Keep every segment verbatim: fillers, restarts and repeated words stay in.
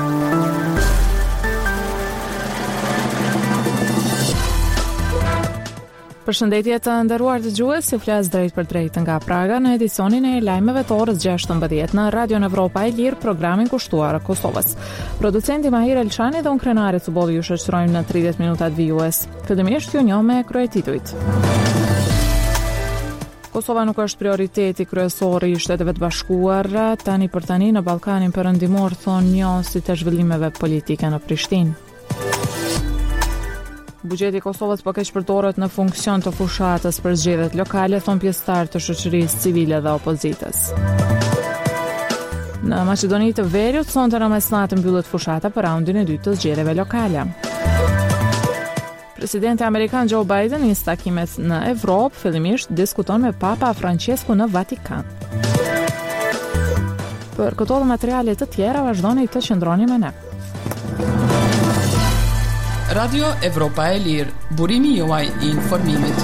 Përshëndetje të nderuar dëgjues, si flas drejt për drejt nga Praga në edicionin e lajmeve të orës gjashtëmbëdhjetë në Radio Evropa e Lirë, programin kushtuar Kosovës. Producenti Mahir Elçani dhe unë krenari Cubodhi ju shoqërojmë në tridhjetë minutat vijues. Fillimisht ju njoh me kryetituit. Kosova nuk është prioriteti kryesor i Shteteve të Bashkuara, tani për tani në Ballkanin Perëndimor, thonë njohësit e zhvillimeve politike në Prishtinë. Buxheti i Kosovës po keq përdoret në funksion të fushatës për zgjedhjet lokale, thon pjesëtar të shoqërisë civile dhe opozitës. Në Maqedoni të Veriut sonte në mesnatë mbyllet fushata për raundin e dytë të zgjedhjeve lokale. Presidenti amerikan Joe Biden në takimet në Evropë fillimisht diskuton me Papa Francesku në Vatikan. Për këto dhe materiale të tjera vazhdoni të qëndroni me ne. Radio Evropa e Lirë, burimi juaj i informimit.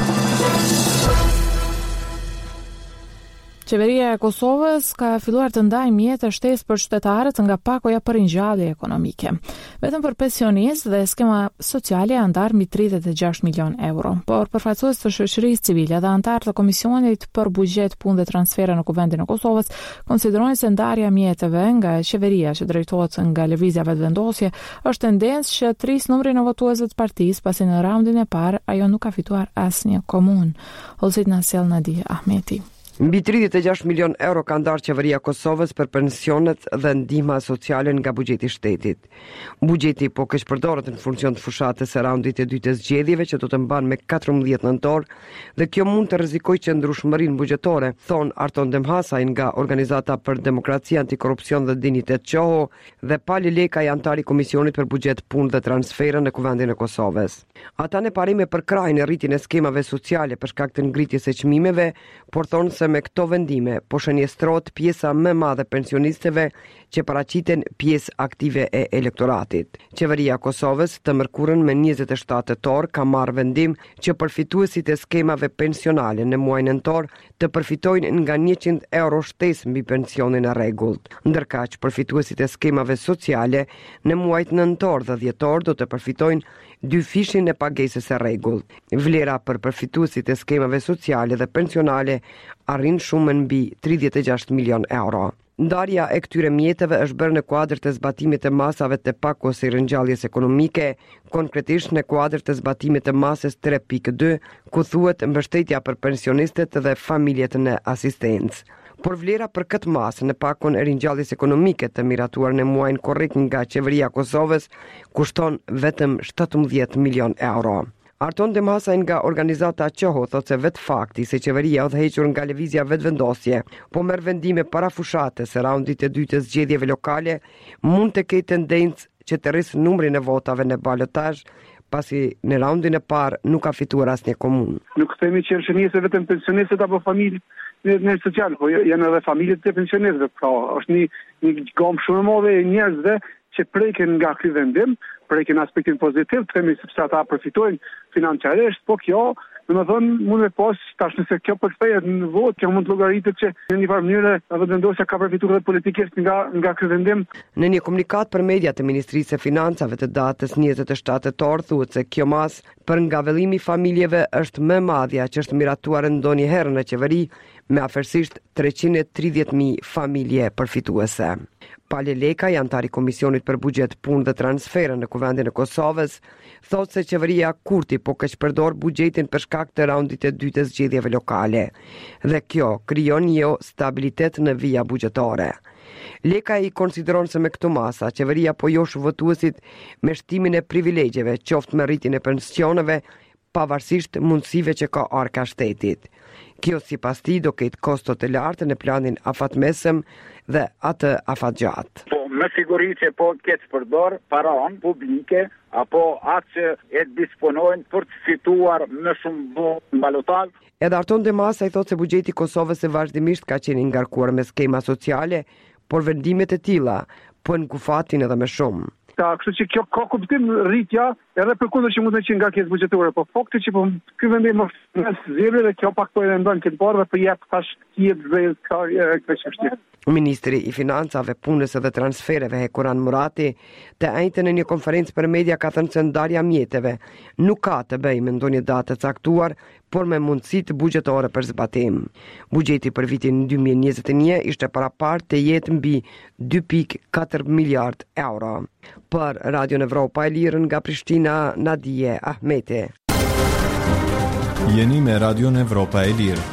Qeveria e Kosovës ka filluar të ndajë mjete shtesë për qytetarët nga pakoja për ringjallje ekonomike. Vetëm për pensionistë dhe skema sociale janë ndarë mbi tridhjetë e gjashtë milion euro. Por përfaqësues të shoqërisë civile dhe anëtarë të Komisionit për Buxhet, Punë dhe Transfere në Kuvendin e Kosovës konsiderojnë se ndarja e mjeteve nga qeveria që drejtohet nga lëvizja vetëvendosje është tendencë që të rrisë numrin e votuesve të partisë, pasi në raundin e parë ajo nuk ka fituar asnjë komunë. Holsit na sjell Nadia Ahmeti. Mbi tridhjetë e gjashtë milion euro ka ndarë qeveria e Kosovës për pensionet dhe ndihma sociale nga buxheti i shtetit. Buxheti po keq përdoret në funksion të fushatës së raundit të dytë të zgjedhjeve që do të mbahen me katërmbëdhjetë nëntor dhe kjo mund të rrezikojë qëndrueshmërinë buxhetore, thon Arton Demhasaj nga Organizata për Demokraci, Antikorrupsion dhe Dinjitet Qoho dhe Pali Lekaj, antar i Komisionit për Buxhet, Punë dhe Transfere në Kuvendin e Kosovës. Ata në parime përkrajnë rritjen e skemave sociale për shkak të ngritjes së çmimeve, por thonë se me këto vendime po shënjestrohet pjesa më e madhe pensionistëve që paraqiten pjesë aktive e elektoratit. Qeveria e Kosovës të mërkurën me njëzet e shtatë tetor ka marrë vendim që përfituesit e skemave pensionale në muajin nëntor të përfitojnë nga njëqind euro shtesë mbi pensionin e rregullt, ndërkaq përfituesit e skemave sociale në muajt nëntor dhe dhjetor do të përfitojnë dy fishin e pagesës së rregullt. Vlera për përfituesit e skemave sociale dhe pensionale arrin shumën mbi tridhjetë e gjashtë milion euro. Ndarja e këtyre mjeteve është bërë në kuadër të zbatimit të masave të pakos së ringjalljes ekonomike, konkretisht në kuadër të zbatimit të masës tre pikë dy, ku thuhet mbështetja për pensionistët dhe familjet në asistencë. Por vlera për këtë masë në pakon e ringjalljes ekonomike të miratuar në muajin korrekt nga qeveria e Kosovës kushton vetëm shtatëmbëdhjetë milion euro. Arton Demhasaj nga Organizata Qoho thotë se vetë fakti se qeveria udhëhequr nga lëvizja vetëvendosje po merr vendime para fushatës së raundit të dytë të zgjedhjeve lokale mund të ketë tendencë që të rrisë numrin e votave në balotazh, pasi në raundin e parë nuk ka fituar asnjë komunë. Nuk themi që është njëse vetëm pensionistët apo familje në social, po janë edhe familjet e pensionistëve. Pra, është një, një gamë shumë e madhe e njerëzve që preken nga ky vendim, preken aspektin pozitiv, themi sepse ata përfitojnë financiarisht, po kjo, domethënë mund të pas tash nëse kjo përkthehet në votë, kjo mund të llogaritet që në një farë mënyrë vetëvendosja ka përfituar edhe politikisht nga nga ky vendim. Në një komunikat për media të Ministrisë së Financave të datës njëzet e shtatë tetor thuhet se kjo masë për ngavëllimi familjeve është më e madhja që është miratuar ndonjëherë në qeveri, me afërsisht treqind e tridhjetë mijë familje përfituese. Pali Lekaj, antar i Komisionit për Buxhet, Punë dhe Transfere në Kuvendin e Kosovës, thotë se qeveria Kurti po keq përdor buxhetin për shkak të raundit të dytë të zgjedhjeve lokale dhe kjo krijon jo stabilitet në vija buxhetore. Lekaj i konsideron se me këto masa qeveria po josh votuesit me shtimin e privilegjeve, qoftë me rritjen e pensioneve, pavarësisht mundësive që ka arka shtetit. Kjo sipas tij do ketë kosto të larta në planin afatmesëm dhe atë afatgjatë. Po me siguri që po keq përdor paran publike apo atë që e disponojnë për të fituar më shumë votë në balotazh. Edhe Arton Demhasaj thotë se buxheti i Kosovës e vazhdimisht ka qenë i ngarkuar me skema sociale, por vendimet e tilla po në kufatin edhe më shumë. Ta, kështu që kjo ka kuptim rritja, edhe përkundër që mund të qenë ngarkesë buxhetore, po fakti që po ky vendim është në zgjedhje dhe kjo pak po e ndon këtë parë dhe po jep tash jep vetë këtë çështje. Ministri i Financave, Punës dhe Transfereve Hekuran Murati të njëjtën në një konferencë për media ka thënë se ndarja mjeteve nuk ka të bëjë me ndonjë datë të caktuar, por me mundësitë buxhetore për zbatim. Buxheti për vitin dy mijë e njëzet e një ishte parapart të jetë mbi dy pikë katër miliard euro. Për Radio Evropa e Lirë nga Prishtina, Nadije Ahmeti. Jeni me Radio Evropa e Lirë.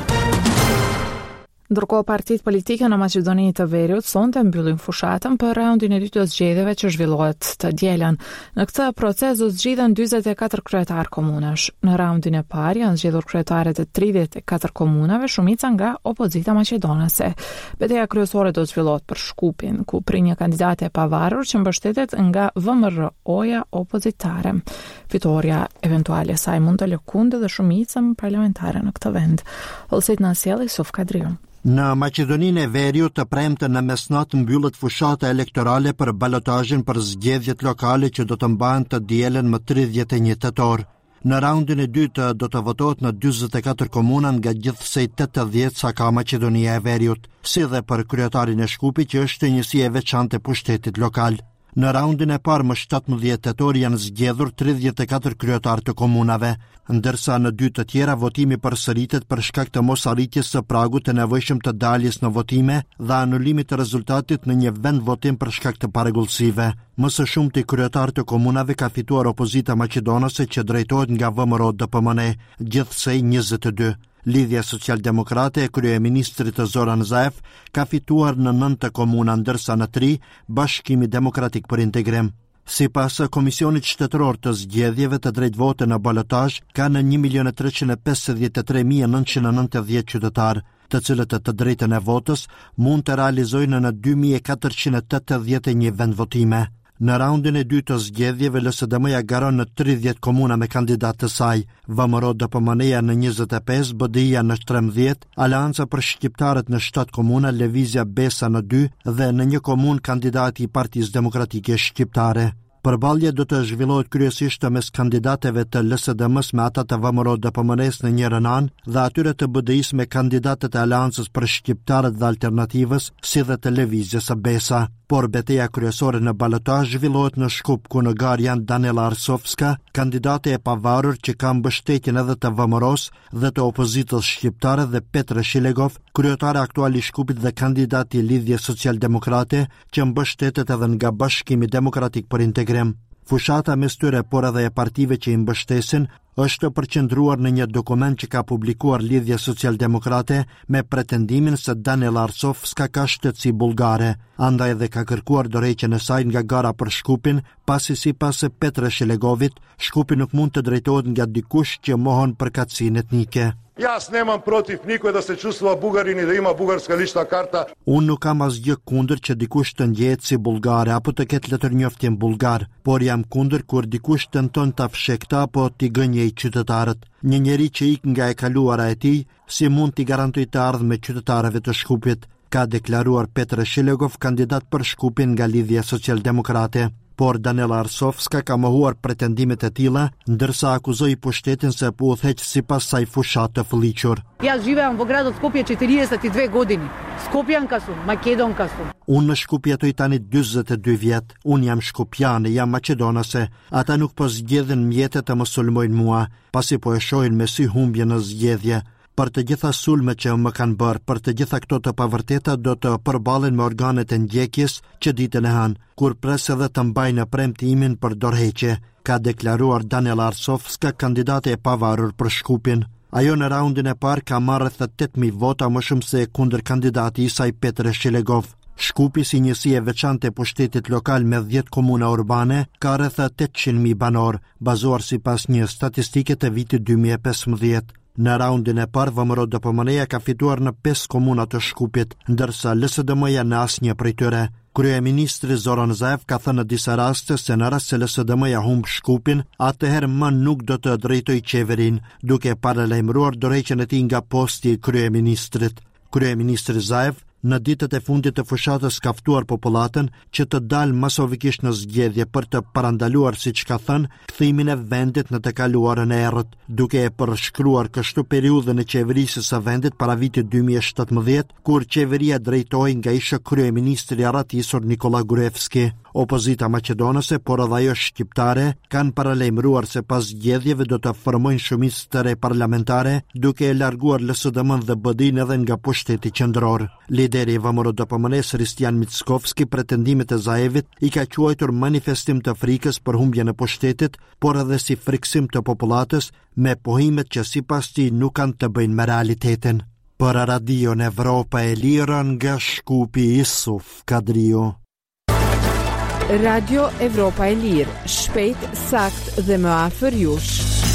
Ndërkohë partitë politike në Maqedoni të Veriut sonte mbyllin fushatën për raundin e dytë të zgjedhjeve që zhvillohet të dielën. Në këtë proces u zgjidhen dyzet e katër kryetar komunash. Në raundin e parë janë zgjedhur kryetaret e tridhjetë e katër komunave, shumica nga opozita maqedonase. Betejë kryesore do të zhvillohet për Shkupin, ku prin një kandidate e pavarur që mbështetet nga V M R O-ja opozitare. Fitoria eventuale saj mund të lëkundë dhe shumicën parlamentare në këtë vend. Olsit në sjellë Suf Kadriu. Në Maqedoninë e Veriut të premte në mesnatë mbyllet fushata elektorale për balotazhin për zgjedhjet lokale që do të mbahen të dielën më tridhjetë e një tetor. Në raundin e dytë do të votohet në dyzet e katër komuna nga gjithsej tetëdhjetë sa ka Maqedonia e Veriut, si dhe për kryetarin e Shkupit që është njësi e veçantë e pushtetit lokal. Në raundin e parë më shtatëmbëdhjetë tetor janë zgjedhur tridhjetë e katër kryetar të komunave, ndërsa në dy të tjera votimi përsëritet për shkak të mosarritjes së pragut të nevojshëm të daljes në votime dhe anulimit të rezultatit në një vend votim për shkak të parregullsive. Më së shumti kryetar të komunave ka fituar opozita maqedonase që drejtohet nga V M R O D P M N, gjithsej njëzet e dy. Lidhja Social-Demokrate e kryeministrit Zoran Zaev ka fituar në nëntë komuna, ndërsa në tri Bashkimi Demokratik për Integrim. Sipas Komisionit Shtetëror të Zgjedhjeve, të drejtvote në balotazh ka në një milion e treqind e pesëdhjetë e tre mijë e nëntëqind e nëntëdhjetë qytetar, të cilët të drejtën e votës mund të realizojnë në dy mijë e katërqind e tetëdhjetë e një vend votime. Në raundin e dytë të zgjedhjeve, L S D M-ja garon në tridhjetë komuna me kandidatë të saj, V M R O D P M N-ja në njëzet e pesë, B D I-ja në trembëdhjetë, Aleanca për Shqiptarët në shtatë komuna, Lëvizja Besa në dy dhe në një komunë kandidati i Partisë Demokratike Shqiptare. Përballja do të zhvillohet kryesisht mes kandidateve të L S D M-s me ata të V M R O D P M N-s në njërin anë dhe atyre të B D I-s me kandidatët e Aleancës për Shqiptarët dhe Alternativës, si dhe të Lëvizjes së Besa. Por betejë kryesore në balotazh zhvillohet në Shkup, ku në gar janë Danela Arsovska, kandidate e pavarur që ka mbështetjen edhe të V M R O-s dhe të opozitës shqiptare, dhe Petra Shilegov, kryetare aktual i Shkupit dhe kandidati i Lidhjes Social-Demokrate, që mbështetet edhe nga Bashkimi Demokratik për Integrim. Fushata mes tyre, por edhe e partive që i mbështesin, është përqendruar në një dokument që ka publikuar Lidhja Social-Demokrate me pretendimin se Danela Arsovska ka shtetësi bullgare, andaj dhe ka kërkuar dorëheqjen e saj nga gara për Shkupin, pasi sipas Petra Shilegovit, Shkupi nuk mund të drejtohet nga dikush që mohon përkatësinë etnike. Jas nemam protiv nikoj da se čustva Bugarin i da ima bugarska lična karta. Unë nuk kam asgjë kundër që dikush të ndjehet si bullgare apo të ketë letërnjoftjen bullgar, por jam kundër kur dikush tenton ta fshekta apo t'i gënjej qytetarët. Një njeri që ik nga e kaluara e tij, si mund t'i garantoj të ardhmë qytetarëve të Shkupit, ka deklaruar Petra Shilegov, kandidat për Shkupin nga Lidhja Social-Demokrate. Por Danela Arsovska ka mohuar pretendimet e tilla, ndërsa akuzoi pushtetin se po udhëheq sipas saj fushat të fëlliqur. Ja живеам во градот Скопје четириесет и две години. Skopjanka sum, Makedonka sum. Unë në Shkup jetoj tani dyzet e dy vjet. Unë jam shkupjane, jam maqedonase. Ata nuk po zgjedhin mjetet të më sulmojnë mua, pasi po e shohin me sy humbje në zgjedhje. Për të gjitha sulmet që më kanë bërë, për të gjitha këto të pavërteta do të përballen me organet e ndjekjes që ditën e hanë, kur pres edhe të mbajnë premtimin për dorëheqje, ka deklaruar Danela Arsovska, kandidate e pavarur për Shkupin. Ajo në raundin e parë ka marrë rreth tetë mijë vota më shumë se kundër kandidati i saj Petra Shilegov. Shkupi, si njësi e veçantë e pushtetit lokal me dhjetë komuna urbane, ka rreth tetëqind mijë banor, bazuar sipas një statistike të vitit dy mijë e pesëmbëdhjetë. Në raundin e parë, V M R O D P M N-ja ka fituar në pesë komuna të Shkupit, ndërsa L S D M-ja në asnjë prej tyre. Kryeministri Zoran Zaev ka thënë në disa raste se në rast se L S D M-ja humb Shkupin, atëherë më nuk do të drejtoj qeverin, duke paralajmëruar dorëheqjen e tij nga posti i kryeministrit. Kryeministri Zaev në ditët e fundit të fushatës ka ftuar popullatën që të dalë masovikisht në zgjedhje për të parandaluar, siç ka thënë, kthimin e vendit në të kaluarën e errët, duke e përshkruar kështu periudhën e qeverisë së vendit para vitit dy mijë e shtatëmbëdhjetë, kur qeveria drejtohej nga ish kryeministri i arratisur Nikola Gruevski. Opozita maqedonëse, por edhe ajo shqiptare, kanë paralajmëruar se pas zgjedhjeve do të formojnë shumicë të re parlamentare, duke e larguar L S D M-n dhe B D-n edhe nga pushteti qendror. Lideri i V M R D P M N-s Ristian Mickovski pretendimet e Zaevit i ka quajtur manifestim të frikës për humbjen e pushtetit, por edhe si friksim të popullatës me pohimet që sipas tij nuk kanë të bëjnë me realitetin. Për Radion Evropa e Lirë nga Shkupi, Isuf Kadriu. Radio Evropa e Lirë, shpejt, sakt dhe më afër jush.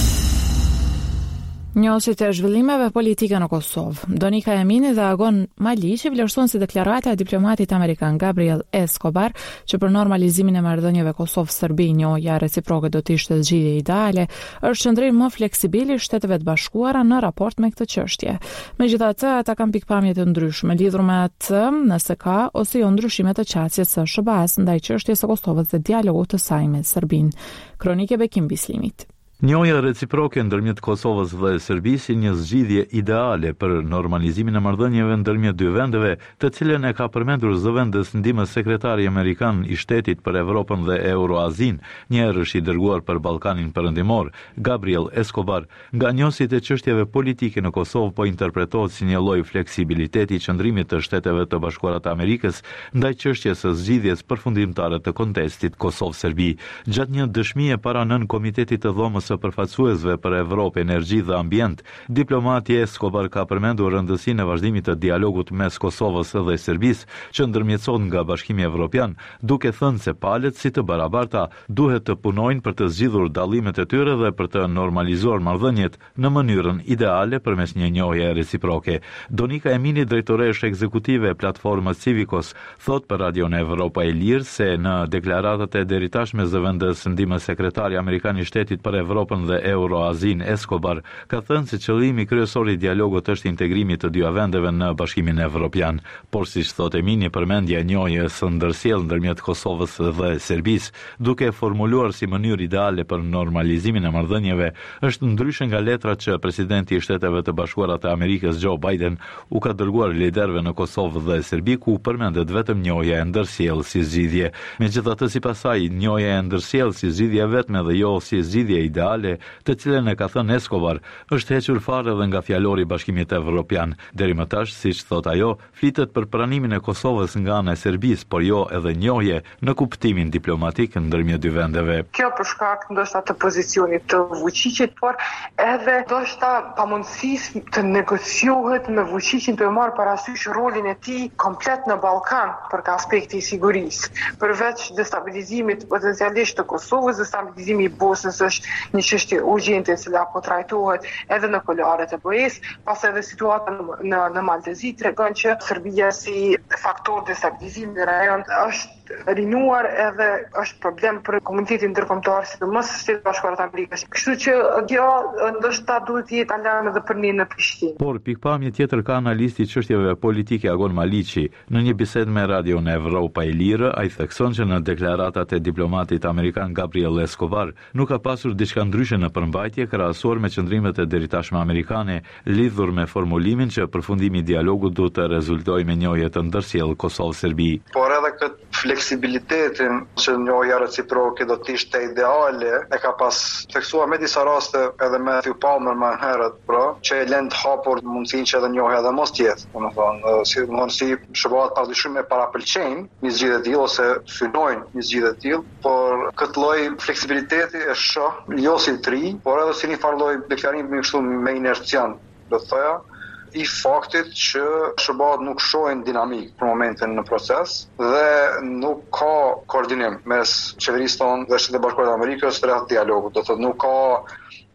Njohësit e zhvillimeve politike në Kosovë. Donika Emini dhe Agon Maliqi vlerësuan si deklarata e diplomatit amerikan Gabriel Escobar që për normalizimin e marrëdhënieve Kosovë-Serbi njohja reciproke do të ishte zgjidhje ideale, është qëndrim më fleksibil i Shteteve të Bashkuara në raport me këtë çështje. Megjithatë, ata kanë pikpamje të ndryshme lidhur me atë nëse ka ose jo ndryshime të qasjes së S B A-s ndaj çështjes së Kosovës dhe dialogut të saj me Serbinë. Kronike Bekim Bislimit. Njohja reciproke ndërmjet Kosovës dhe Serbisë si një zgjidhje ideale për normalizimin e marrëdhënieve ndërmjet dy vendeve, të cilën e ka përmendur zëvendës ndihmës sekretari amerikan i Shtetit për Evropën dhe Euroazin, një herësh i dërguar për Ballkanin Perëndimor, Gabriel Escobar, nga njohësit e çështjeve politike në Kosovë po interpretohet si një lloj fleksibiliteti i qëndrimit të Shteteve të Bashkuara të Amerikës ndaj çështjes së zgjidhjes përfundimtare të kontestit Kosovë-Serbi. Gjatë një dëshmie para nën Komitetit të Dhomës së përfaqësuesve për Evropë, Energji dhe Ambient, diplomati Escobar ka përmendur rëndësinë e vazhdimit të dialogut mes Kosovës dhe Serbisë, që ndërmjetësohet nga Bashkimi Evropian, duke thënë se palët si të barabarta duhet të punojnë për të zgjidhur dallimet e tyre dhe për të normalizuar marrëdhëniet në mënyrën ideale përmes një njohje reciproke. Donika Emini, drejtoresh ekzekutive e platformës Civicos, thot për Radion Evropa e Lirë se në deklaratat e deritashme zëvendës ndihmës sekretari amerikan i Shtetit për Evropën dhe Euroazin Escobar ka thënë se qëllimi kryesor i dialogut është integrimi të dy vendeve në Bashkimin Evropian, por siç thotë Emini, përmendja e njohjes së ndërsjellë ndërmjet Kosovës dhe Serbisë, duke formuluar si mënyrë ideale për normalizimin e marrëdhënieve, është ndryshe nga letrat që presidenti i Shteteve të Bashkuara të Amerikës Joe Biden u ka dërguar liderëve në Kosovë dhe Serbi, ku përmendet vetëm njohja e ndërsjellë si zgjidhje. Megjithatë, sipas saj, njohja e ndërsjellë si zgjidhje vetme dhe jo si zgjidhje ideale, të cilën e ka thënë Escobar, është hequr fare edhe nga fjalori i Bashkimit Evropian. Deri më tash, siç thot ajo, flitet për pranimin e Kosovës nga ana e Serbisë, por jo edhe njohje në kuptimin diplomatik ndërmjet dy vendeve. Kjo për shkak ndoshta të pozicionit të Vučićit, por edhe ndoshta pamundësisë të negociohet me Vučićin të marrë parasysh rolin e tij komplet në Ballkan për aspekti i sigurisë. Përveç destabilizimit potencialisht të Kosovës, destabilizimi i Bosnës është një çështje urgjente e cila po trajtohet edhe në kuluaret e B E-s, pas edhe situata në në Maltezi tregon që Serbia si faktor destabilizimi në rajon është rinuar edhe është problem për komunitetin ndërkombëtar, sidomos Shtetet Bashkuara të Amerikës. Kështu që kjo ndoshta duhet të jetë alarm edhe për ne në Prishtinë. Por pikpamje tjetër ka analisti i çështjeve politike Agon Maliqi. Në një bisedë me Radion Evropa e Lirë, ai thekson që në deklaratat e diplomatit amerikan Gabriel Escobar nuk ka pasur diçka ndryshe në përmbajtje krahasuar me qëndrimet e deritashme amerikane lidhur me formulimin që përfundimi i dialogut duhet të rezultojë me njohje të ndërsjellë Kosovë-Serbi. Por edhe këtë fleksibilitetin që njohja reciproke do të ishte ideale, e ka pas theksuar me disa raste edhe me Matthew Palmer më herët, pra, që e lën të hapur mundësinë që edhe njohja dhe mos tjetë, domethënë, si mundësi shëbohat padyshim me parapëlqejnë një zgjidhje të tillë ose synojnë një zgjidhje të tillë, por këtë lloj fleksibiliteti e shoh jo si të ri, por edhe si një farë lloj deklarimi kështu me inercian, do të thoya, i faktit që S B A-t nuk shohin dinamik për momentin në proces dhe nuk ka koordinim mes qeverisë tonë dhe Shtetet Bashkuara të Amerikës rreth dialogut. Do të thotë nuk ka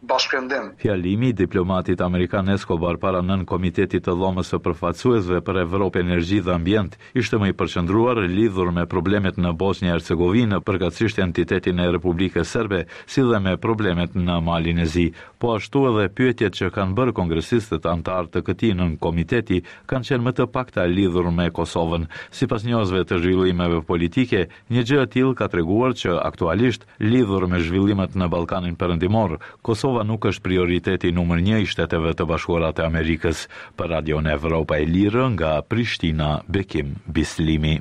bashkëndim. Fjalimi i diplomatit amerikan Escobar para nën komitetit të dhomës së përfaqësuesve për Evropë, Energji dhe Ambient ishte më i përqendruar lidhur me problemet në Bosnjë-Hercegovinë, përkatësisht entitetin e Republikës Serbe, si dhe me problemet në Malin e Zi. Po ashtu edhe pyetjet që kanë bërë kongresistët antar të këtij nën komiteti kanë qenë më të pakta lidhur me Kosovën. Sipas njohësve të zhvillimeve politike, një gjë e tillë ka treguar që aktualisht lidhur me zhvillimet në Ballkanin Perëndimor, Kosova nuk është prioriteti numër një i Shteteve të Bashkuara të Amerikës. Për Radion Evropa e Lirë nga Prishtina, Bekim Bislimi.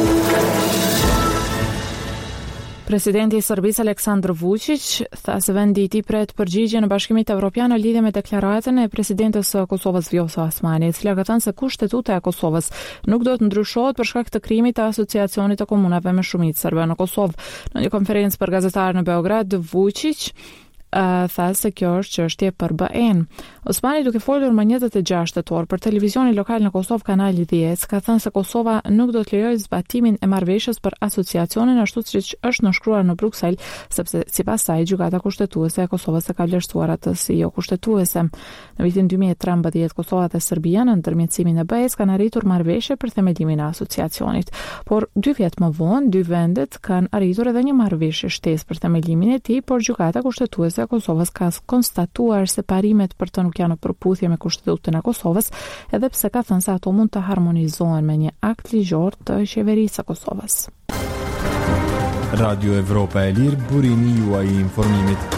Presidenti i Serbisë Aleksandar Vučić tha se vendi i tij pret përgjigje në Bashkimin Evropian në lidhje me deklaratën e presidentes së Kosovës Vjosa Osmani, e cila ka thënë se kushtetuta e Kosovës nuk do të ndryshohet për shkak të krimit të asociacionit të komunave me shumicë serbe në Kosovë. Në një konferencë për gazetarë në Beograd, Vučić Uh, tha se kjo është çështje për B E-n. Osmani, duke folur më njëzet e gjashtë tetor për televizionin lokal në Kosovë kanali diez, ka thënë se Kosova nuk do të lejojë zbatimin e marrëveshjes për asociacionin ashtu siç është nënshkruar në Bruksel, sepse sipas saj gjykata kushtetuese e Kosovës e ka vlerësuar atë si jo kushtetuese. Në vitin dy mijë e trembëdhjetë Kosova dhe Serbia në ndërmjetësimin e B E-s kanë arritur marrëveshje për themelimin e asociacionit, por dy vjet më vonë dy vendet kanë arritur edhe një marrëveshje shtesë për themelimin e tij, por gjykata kushtetuese e Kosovës ka konstatuar se parimet për të nuk janë në përputhje me kushtetutën e Kosovës, edhe pse ka thënë se ato mund të harmonizohen me një akt ligjor të qeverisë së Kosovës. Radio Evropa e Lirë, burimi juaj i informimit.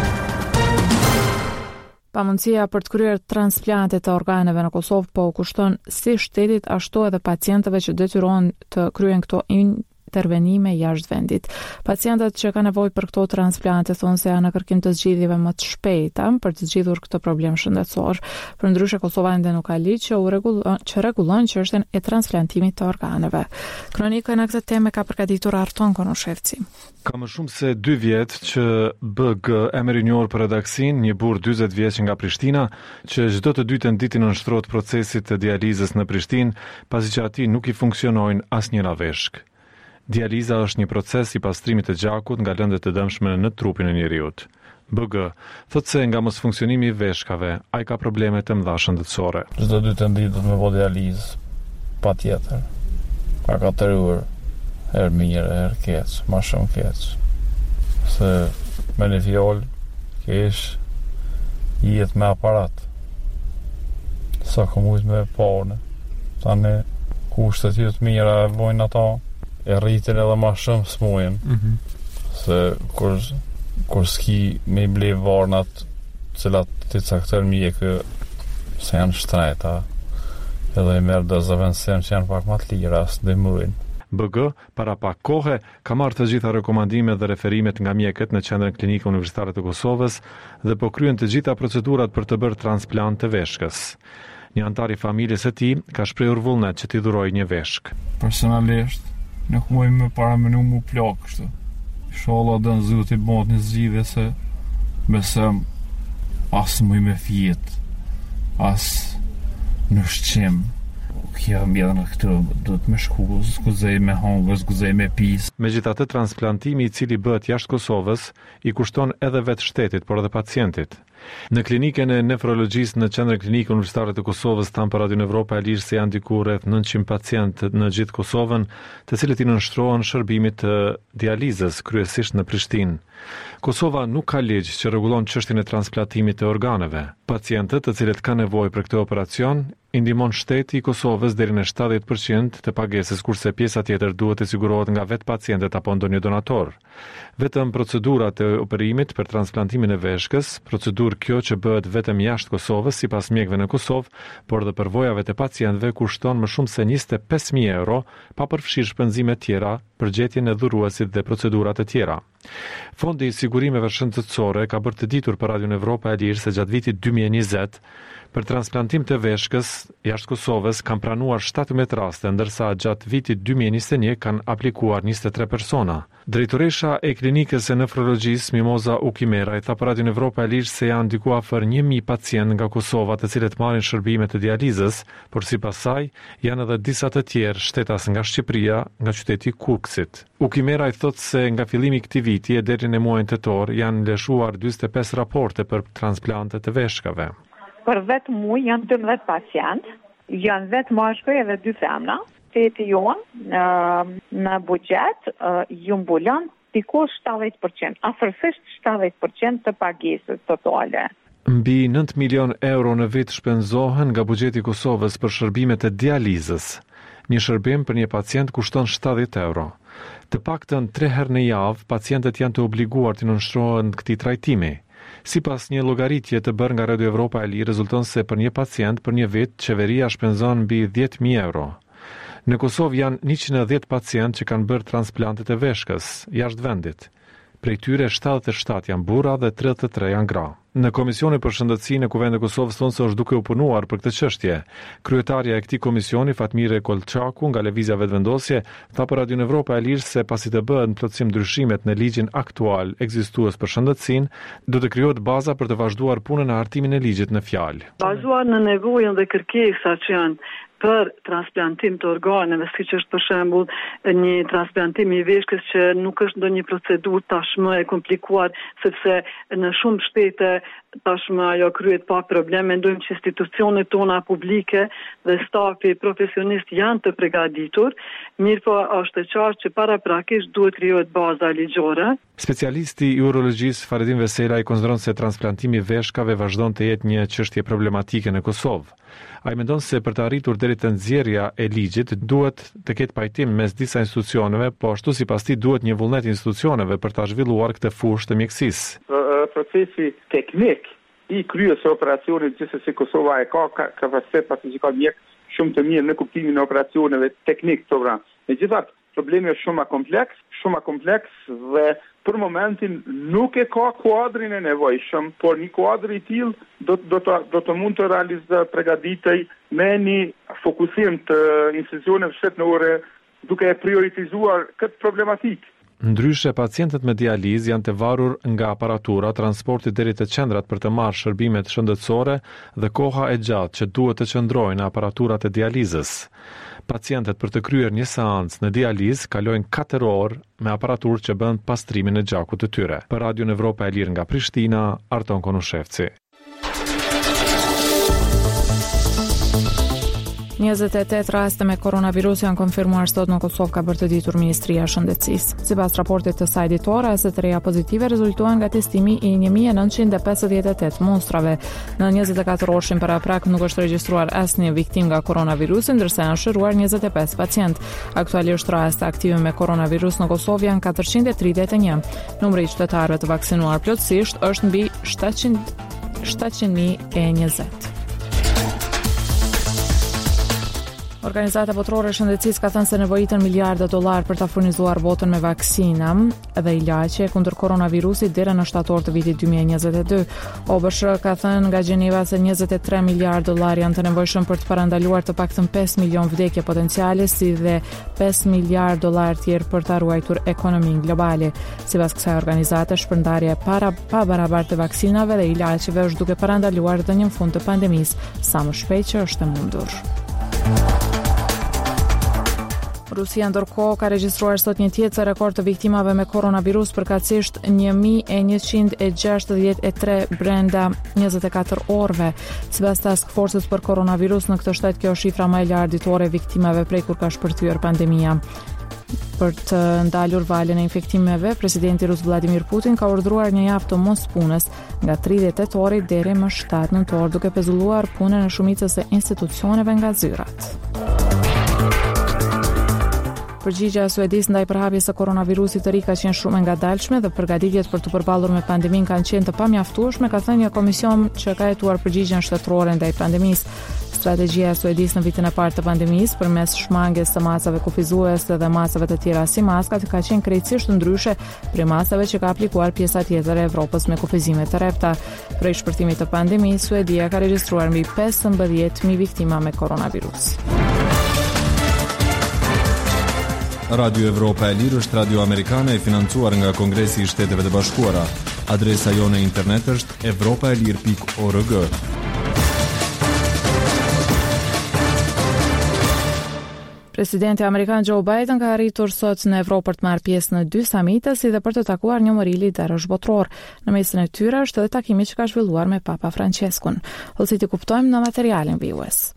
Pamundësia për të kryer transplante të organeve në Kosovë po kushton si shtetit ashtu edhe pacientëve që detyrohen të kryejnë këto intervenime jashtë vendit. Pacientët që kanë nevojë për këto transplante thonë se janë në kërkim të zgjidhjeve më të shpejta për të zgjidhur këtë problem shëndetësor. Përndryshe Kosova ende nuk ka ligj që u rregullon që rregullon çështjen e transplantimit të organeve. Kronika në këtë temë ka përgatitur Arton Konoshevci. Ka më shumë se dy vjet që B G emri i njohur për redaksin, një burr dyzet vjeç nga Prishtina, që çdo të dytën ditë nënshtrohet procesit të dializës në Prishtinë, pasi që atij nuk i funksionojnë asnjëra veshk. Dializa është një proces i pastrimit të gjakut nga lëndet të dëmshme në trupin e njeriut. B G thotë se nga mos funksionimi i veshkave, ai ka probleme të mëdha shëndetësore. Çdo dytë ditë do të më bëj dializë, patjetër. Ka katëruar herë mirë, herë keq, më shumë keq. Se me një fjalë kesh jetë me aparat. Sa komuj me parë. Tani kushtet ju të mira e vojnë ata, e rritin edhe ma shumë s'mujen. Mm-hmm. Se kur, kur s'ki me i ble varnat cilat të caktër mjekë se janë shtrejta edhe i merë dozavensem që janë pak ma të lira së dhe mujnë. B G, para pak kohe, ka marrë të gjitha rekomandimet dhe referimet nga mjekët në Qendrën Klinike Universitare të Kosovës dhe po kryen të gjitha procedurat për të bërë transplant të veshkës. Një antar i familjes e tij ka shprehur vullnet që t'i dhurojë një veshk. Personalisht nuk muj me paramenu mu plak kështu. Inshallah dën Zoti bëhet një zgjidhje se besëm as muj me fjet, as në shqim. Kja mbjellë në këtu, do të me shku, skuzej me hangë, skuzej me pis. Megjithatë, transplantimi i cili bëhet jashtë Kosovës i kushton edhe vetë shtetit, por edhe pacientit. Në klinikën e nefrologjisë në Qendrën Klinike Universitare të Kosovës thanë për Radion Evropa e Lirë se janë diku rreth nëntëqind pacientë në gjithë Kosovën, të cilët i nënshtrohen shërbimit të dializës, kryesisht në Prishtinë. Kosova nuk ka ligj që rregullon çështjen e transplantimit të organeve. Pacientët të cilët kanë nevojë për këtë operacion i ndihmon shteti i Kosovës deri në shtatëdhjetë përqind të pagesës, kurse pjesa tjetër duhet të sigurohet nga vetë pacientët apo ndonjë donator. Vetëm procedurat e operimit për transplantimin e veshkës, procedurë kjo që bëhet vetëm jashtë Kosovës sipas mjekëve në Kosovë, por dhe përvojave të pacientëve kushton më shumë se njëzet e pesë mijë euro, pa përfshirë shpenzime tjera për gjetjen e dhuruesit dhe procedurat e tjera. Fondi i sigurimeve shëndetësore ka bërë të ditur për Radion Evropa e Lirë se gjatë vitit dy mijë e njëzet për transplantim të veshkës jashtë Kosovës kanë pranuar shtatëmbëdhjetë raste, ndërsa gjatë vitit dy mijë e njëzet e një kanë aplikuar njëzet e tre persona. Drejtoresha e klinikës së nefrologjisë Mimoza Ukimera i tha për Radion Evropa e Lirë se janë diku afër një mijë pacient nga Kosova të cilët marrin shërbime të dializës, por sipas saj janë edhe disa të tjerë shtetas nga Shqipëria, nga qyteti Kurksit. Ukimera i thotë se nga fillimi i këtij viti e deri në muajin tetor janë lëshuar njëzet e pesë raporte për transplante të veshkave. Për vetë mu janë dymbëdhjetë pacient, janë vetë mashkull edhe dy femra. Shteti jonë në buxhet ju mbulon diku shtatëdhjetë përqind, afërsisht shtatëdhjetë përqind të pagesës totale. Mbi nëntë milion euro në vit shpenzohen nga buxheti i Kosovës për shërbimet e dializës. Një shërbim për një pacient kushton shtatëdhjetë euro. Të paktën tre herë në javë, pacientët janë të obliguar të nënshtrohen këtij trajtimi. Sipas një llogaritje të bërë nga Radio Evropa e Lirë, rezulton se për një pacient për një vit qeveria shpenzon mbi dhjetë mijë euro. Në Kosovë janë njëqind e dhjetë pacient që kanë bërë transplantet e veshkës jashtë vendit. Prej tyre shtatëdhjetë e shtatë janë burra dhe tridhjetë e tre janë gra. Në Komisionin për Shëndetësi në Kuvendin e Kosovës thonë se është duke u punuar për këtë çështje. Kryetarja e këtij komisioni, Fatmire Kolçaku, nga Lëvizja Vetëvendosje, tha për Radion Evropa e Lirë se pasi të bëhen plotësim ndryshimet në ligjin aktual ekzistues për shëndetësinë, do të krijohet baza për të vazhduar punën e hartimin e ligjit në fjalë. Bazuar në nevojën dhe kërkesat që janë për transplantim të organeve, siç është për shembull një transplantim i veshkës që nuk është ndonjë procedurë tashmë e komplikuar, sepse në shumë shtete tashmë ajo kryhet pa probleme. Mendojmë që institucionet tona publike dhe stafi profesionist janë të përgatitur, mirëpo është e qartë që paraprakisht duhet krijohet baza ligjore. Specialisti i urologjisë Faredin Vesela i konsideron se transplantimi i veshkave vazhdon të jetë një çështje problematike në Kosovë. Ai mendon se për të arritur deri te nxjerrja e ligjit duhet të ketë pajtim mes disa institucioneve, po ashtu sipas tij duhet një vullnet institucioneve për ta zhvilluar këtë fushë të mjekësisë. Procesi teknik i kryes së operacionit gjithsesi Kosova e ka kapacitet pasi që ka mjek shumë të mirë në kuptimin e operacioneve teknik të vran. Megjithatë, problemi është shumë më kompleks, shumë më kompleks dhe për momentin nuk e ka kuadrin e nevojshëm, por një kuadër i tillë do do të do të mund të realizohet përgatitej me një fokusim të institucioneve shtetërore duke e prioritizuar këtë problematikë. Ndryshe, pacientët me dializë janë të varur nga aparatura, transporti deri te qendrat për të marrë shërbimet shëndetësore dhe koha e gjatë që duhet të qëndrojnë në aparaturat e dializës. Pacientët për të kryer një seancë në dializë kalojnë katër orë me aparaturë që bën pastrimin e gjakut të tyre. Për Radion Evropa e Lirë nga Prishtina, Arton Konushevci. njëzet e tetë raste me koronavirus janë konfirmuar sot në Kosovë, ka bërë të ditur Ministria e Shëndetësisë. Sipas raportit të saj ditore, rastet e reja pozitive rezultuan nga testimi i një mijë e nëntëqind e pesëdhjetë e tetë monstrave. Në njëzet e katër orëshin paraprak nuk është regjistruar asnjë viktim nga koronavirusi, ndërsa janë shëruar njëzet e pesë pacient. Aktualisht raste aktive me koronavirus në Kosovë janë katërqind e tridhjetë e një. Numri i qytetarëve të vaksinuar plotësisht është mbi shtatëqind mijë e njëzet. Organizata Botërore e Shëndetësisë ka thënë se nevojiten miliarda dollar për ta furnizuar botën me vaksina dhe ilaqe kundër koronavirusit deri në shtator të vitit dy mijë e njëzet e dy. O B S H ka thënë nga Gjeneva se njëzet e tre miliardë dollar janë të nevojshëm për të parandaluar të paktën pesë milion vdekje potenciale, si dhe pesë miliardë dollar tjerë për ta ruajtur ekonominë globale. Sipas kësaj organizate, shpërndarja e para pabarabartë të vaksinave dhe ilaqeve është duke parandaluar dhe një fund të pandemisë sa më shpejt që është e mundur. Rusia ndërkohë ka regjistruar sot një tjetër rekord të viktimave me koronavirus, përkatësisht një mijë e njëqind e gjashtëdhjetë e tre brenda njëzet e katër orëve. Sipas Task Force-s për koronavirus në këtë shtet, kjo është shifra më e lartë ditore e viktimave prej kur ka shpërthyer pandemia. Për të ndalur valën e infektimeve, presidenti rus Vladimir Putin ka urdhëruar një javë të mospunës nga tridhjetë tetori deri më shtatë nëntor, duke pezulluar punën e shumicës së institucioneve nga zyrat. Përgjigjja e Suedisë ndaj përhapjes së koronavirusit të ri ka qenë shumë e ngadalshme dhe përgatitjet për të përballur me pandeminë kanë qenë të pamjaftueshme, ka thënë një komision që ka hetuar përgjigjen shtetërore ndaj pandemisë. Strategjia e Suedisë në vitin e parë të pandemisë përmes shmangjes së masave kufizuese dhe masave të tjera si maskat ka qenë krejtësisht ndryshe prej masave që ka aplikuar pjesa tjetër e Evropës me kufizime të repta. Prej shpërtimit të pandemisë, Suedia ka regjistruar mbi pesëmbëdhjetë mijë viktima me koronavirus. Radio Evropa e Lirë është radio amerikane e financuar nga Kongresi i Shteteve të Bashkuara. Adresa jone internet është evropaelir pikë org. Presidenti amerikan Joe Biden ka arritur sot në Evropë për të marrë pjesë në dy samite, si dhe për të takuar një mori liderësh botror. Në mesin e tyre është edhe takimi që ka zhvilluar me Papa Franceskun. Ose ti kuptojmë në materialin vijues.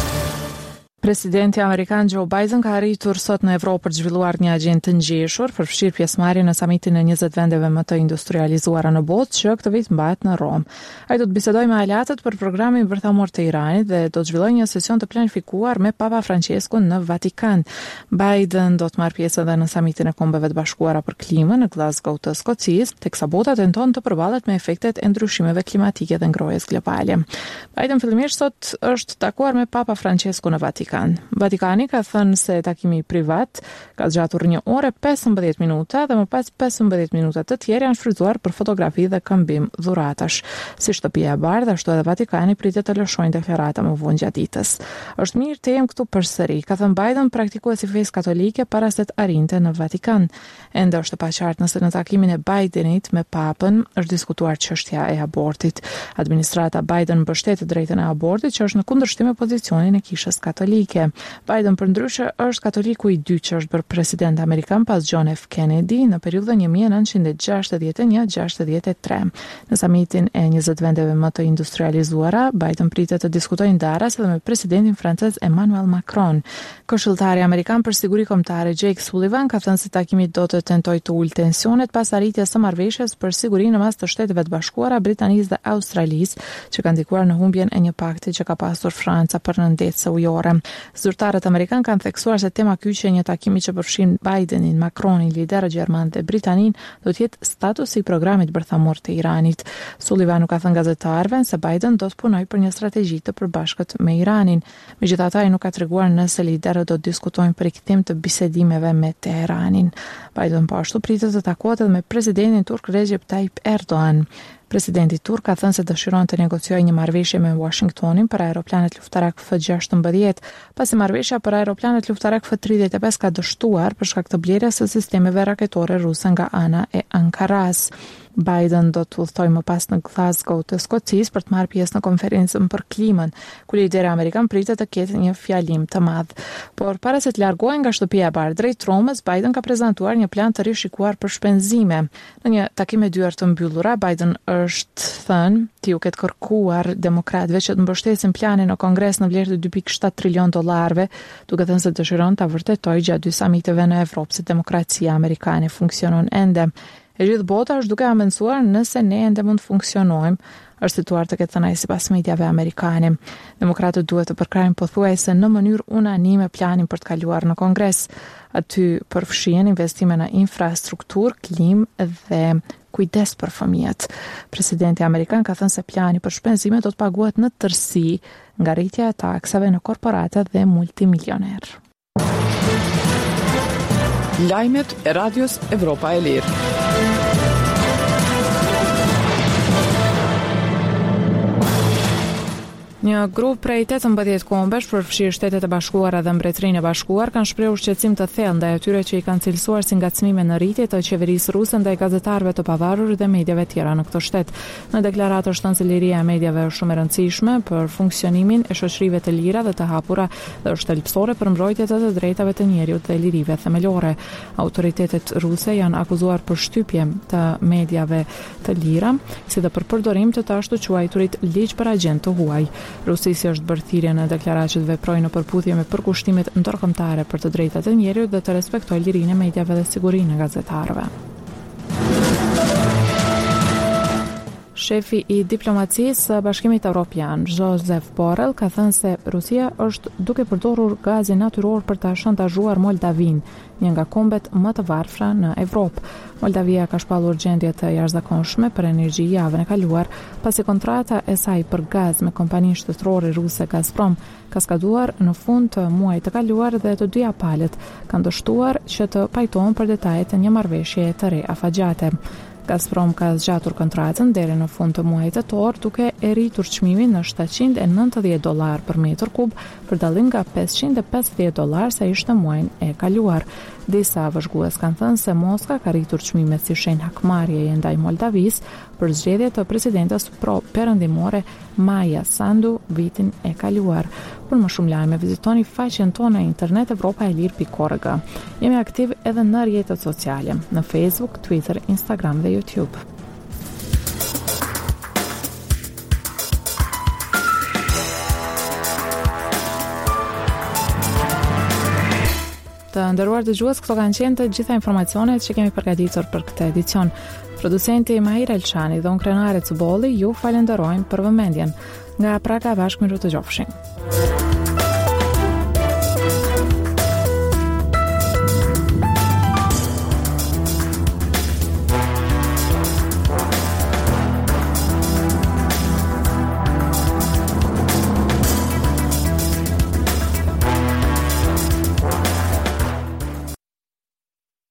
Presidenti amerikan Joe Biden ka arritur sot në Evropë për të zhvilluar një agjendë të ngjeshur për fshirë pjesëmarrje në samitin e njëzet vendeve më të industrializuara në botë që këtë vit mbahet në Rom. Ai do të bisedojë me aleatët për programin bërthamor të Iranit dhe do të zhvillojë një sesion të planifikuar me Papa Franceskun në Vatikan. Biden do të marrë pjesë edhe në samitin e Kombeve të Bashkuara për klimën në Glasgow të Skocisë, teksa bota tenton të përballet me efektet e ndryshimeve klimatike dhe ngrohjes globale. Biden fillimisht sot është takuar me Papa Francesku në Vatikan. Vatikani ka thënë se takimi privat ka zgjatur një orë e pesëmbëdhjetë minuta dhe më pas pesëmbëdhjetë minuta të tjerë janë shfrytzuar për fotografi dhe këmbim dhuratash. Si Shtëpia e Bardhë, ashtu edhe Vatikani pritet të lëshojnë deklarata më vonë gjatë ditës. Është mirë të jem këtu përsëri, ka thënë Biden, praktikuesi fesë katolike para se të arrinte në Vatikan. Ende është e paqartë nëse në takimin e Bidenit me Papën është diskutuar çështja e abortit. Administrata Biden mbështet drejtën e abortit, që është në kundërshtim me pozicionin e Kishës Katolike. Biden përndryshe është katoliku i dytë që është bërë president amerikan pas John F. Kennedy në periudhën një mijë e nëntëqind e gjashtëdhjetë e një deri gjashtëdhjetë e tre. Në samitin e njëzet vendeve më të industrializuara, Biden pritet të diskutojë ndaras edhe me presidentin francez Emmanuel Macron. Këshilltari amerikan për siguri kombëtare Jake Sullivan ka thënë se takimi do të tentojë të ulë tensionet pas arritjes së marrëveshjes për sigurinë në mas të Shteteve të Bashkuara, Britanisë dhe Australisë, që kanë ndikuar në humbjen e një pakti që ka pasur Franca për nëndetëse ujore. Zyrtarët amerikan kanë theksuar se tema kyçe e një takimi që përfshin Bidenin, Macronin, liderët gjerman dhe Britanin do të jetë statusi i programit bërthamor të Iranit. Sullivan ka thënë gazetarëve se Biden do të punojë për një strategji të përbashkët me Iranin. Megjithatë, ai nuk ka treguar nëse liderët do të diskutojnë për rikthim të bisedimeve me Teheranin. Biden po ashtu pritet të takohet edhe me presidentin turk Recep Tayyip Erdogan. Presidenti turk ka thënë se dëshiron të negociojë një marrëveshje me Washingtonin për aeroplanet luftarak F gjashtëmbëdhjetë, pasi marrëveshja për aeroplanet luftarak F tridhjetë e pesë ka dështuar për shkak të blerjes së sistemeve raketore ruse nga ana e Ankaras. Biden do të udhtojë më pas në Glasgow të Skocisë për të marrë pjesë në konferencën për klimën, ku lideri amerikan pritet të ketë një fjalim të madh. Por para se të largohej nga Shtëpia e Bardhë drejt Romës, Biden ka prezantuar një plan të rishikuar për shpenzime. Në një takim me dyert të mbyllura, Biden është thënë ti u ketë kërkuar demokratëve që të mbështesin planin në Kongres në vlerë të dy pikë shtatë trilion dollarëve, duke thënë se dëshiron ta vërtetojë gjatë dy samiteve në Evropë se demokracia amerikane funksionon ende. E gjithë bota është duke amencuar nëse ne ende mund të funksionojmë, është situar të ketë thënë ai sipas mediave amerikane. Demokratët duhet të përkrajnë pothuajse në mënyrë unanime planin për të kaluar në Kongres. Aty përfshihen investime në infrastrukturë, klimë dhe kujdes për fëmijët. Presidenti amerikan ka thënë se plani për shpenzime do të paguhet në tërësi nga rritja e taksave në korporatat dhe multimilioner. Lajmet e Radios Evropa e Lirë. Një grup prej tetëmbëdhjetë kombesh përfshirë Shtetet e Bashkuara dhe Mbretërinë e Bashkuar kanë shprehur shqetësim të thellë ndaj atyre që i kanë cilësuar si ngacmime në rritje të qeverisë ruse ndaj gazetarëve të pavarur dhe mediave tjera në këtë shtet. Në deklaratë është thënë se liria e mediave është shumë e rëndësishme për funksionimin e shoqërive të lira dhe të hapura dhe është thelbësore për mbrojtje të të drejtave të njerëzit dhe lirive themelore. Autoritetet ruse janë akuzuar për shtypje të mediave të lira, si dhe për përdorim të të ashtu quajturit ligj për agent të huaj. Rusisi është bërë thirrje në deklaratë që të veprojë në përputhje me përkushtimet ndërkombëtare për të drejtat e njerëzit dhe të respektojë lirinë e mediave dhe sigurinë e gazetarëve. Shefi i diplomacisë së Bashkimit Evropian, Josep Borrell, ka thënë se Rusia është duke përdorur gazin natyror për ta shantazhuar Moldavinë, një nga kombet më të varfra në Evropë. Moldavia ka shpallur gjendje të jashtëzakonshme për energji javën e kaluar, pasi kontrata e saj për gaz me kompaninë shtetërore ruse Gazprom ka skaduar në fund të muajit të kaluar dhe të dyja palët kanë dështuar që të pajtohen për detajet e një marrëveshje të re afatgjate. Gazprom ka zgjatur kontratën deri në fund të muajit tetor, duke e rritur çmimin në shtatëqind e nëntëdhjetë dollar për metër kub, për dallim nga pesëqind e pesëdhjetë dollar sa ishte muajin e kaluar. Disa vëzhgues kanë thënë se Moska ka rritur çmimet si shenjë hakmarrjeje ndaj Moldavis për zgjedhje të presidentes pro-perëndimore Maja Sandu vitin e kaluar. Për më shumë lajme vizitoni faqen tonë në internet evropa e lirë pikë org. Jemi aktiv edhe në rrjetet sociale, në Facebook, Twitter, Instagram dhe YouTube. Të nderuar dëgjues, këto kanë qenë të gjitha informacionet që kemi përgatitur për këtë edicion. Producenti Mahir Elçani dhe unë Krenare Cubolli ju falenderojmë për vëmendjen. Nga Praga bashkë miru të gjofshin.